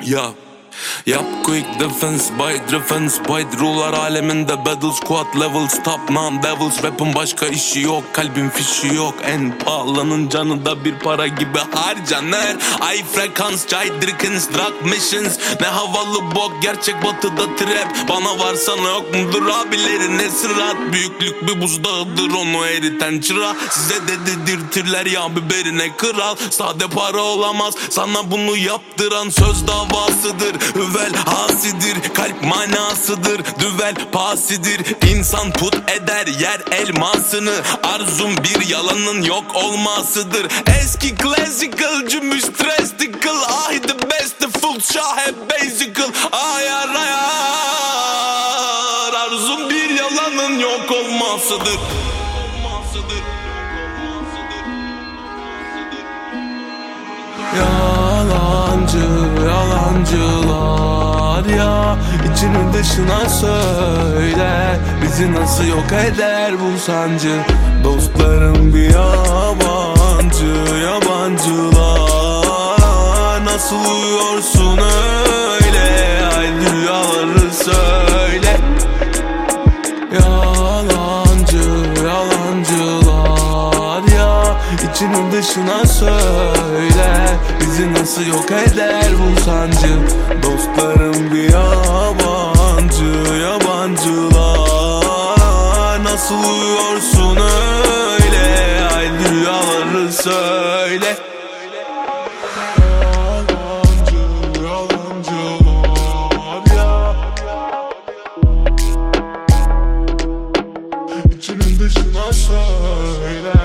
Ya yap quick defense by defense White ruler aleminde battle squad levels top non devils Rap'in başka işi yok, kalbin fişi yok. En pahalının canı da bir para gibi harcanır. Ay frekans caydırkins drug missions. Ne havalı bok gerçek batıda trap. Bana varsa ne yok mudur abilerin esrat. Büyüklük bir buzdağıdır onu eriten çıra. Size de dedirtirler ya biberine kral. Sade para olamaz sana bunu yaptıran söz davasıdır. Hüvel hasidir, kalp manasıdır. Düvel pasidir, insan put eder yer elmasını. Arzum bir yalanın yok olmasıdır. Eski classical cümbüş testicle. Ah the best full şahe basical. Ayar ayar. Arzum bir yalanın yok olmasıdır. Yalancılar ya, içinin dışına söyle, bizi nasıl yok eder bu sancı. Dostlarım bir yabancılar, nasıl uyuyorsun öyle, ay rüyaları söyle. Yalancılar ya, içinin dışına söyle, bizi nasıl yok eder bu sancı. Dostlarım bir yabancılar, nasıl uyuyorsun öyle, ay rüyaları söyle. Yalancılar ya, içinin dışına söyle.